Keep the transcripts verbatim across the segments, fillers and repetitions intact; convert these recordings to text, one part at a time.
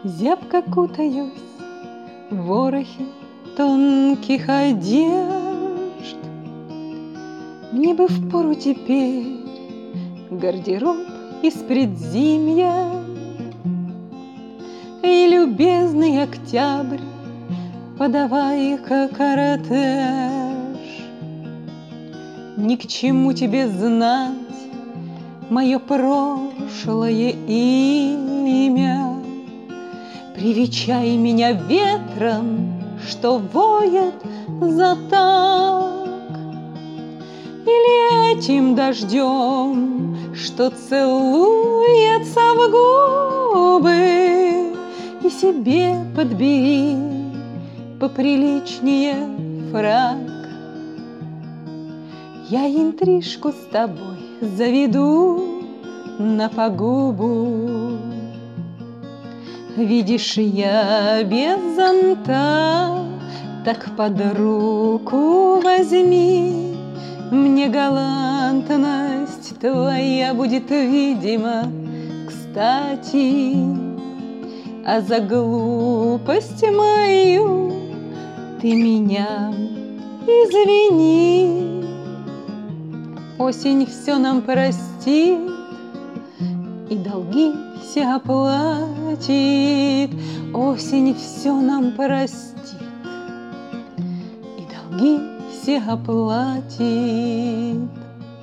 Зябко кутаюсь в ворохе тонких одежд. Мне бы впору теперь гардероб из предзимья, и любезный октябрь, подавай-ка кортеж. Ни к чему тебе знать мое прошлое имя. Привечай меня ветром, что воет за так, или этим дождем, что целуется в губы. И себе подбери поприличнее фрак. Я интрижку с тобой заведу на погубу. Видишь, я без зонта, так под руку возьми. Мне галантность твоя будет, видимо, кстати. А за глупость мою ты меня извини. Осень все нам простит и долги все оплатит. Осень все нам простит и долги все оплатит.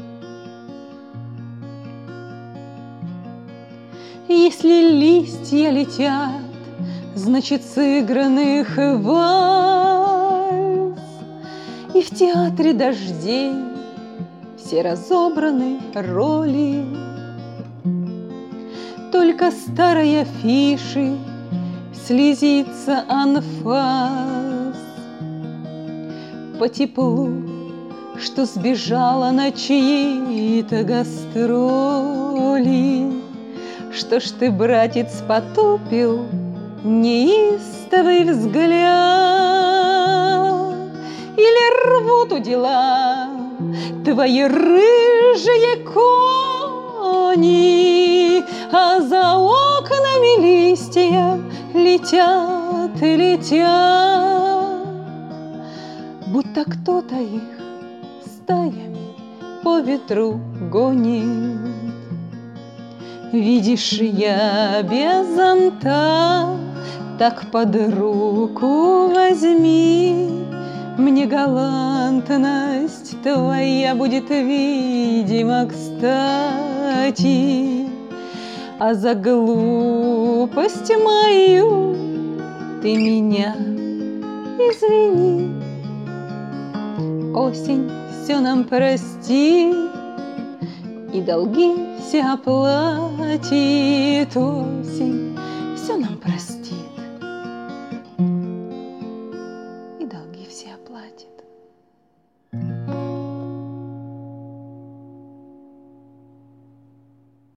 Если листья летят, значит, сыгранных вальс, и в театре дождей все разобраны роли. Только старой афиши слезится анфас по теплу, что сбежала на чьи-то гастроли. Что ж ты, братец, потупил неистовый взгляд? Или рвут у дела твои рыжие кони, а за окнами листья летят и летят, будто кто-то их стаями по ветру гонит. Видишь, я без зонта, так под руку возьми. Мне галантность твоя будет, видимо, кстати. А за глупость мою ты меня извини. Осень все нам простит и долги все оплатит. Осень все нам простит и долги все оплатит.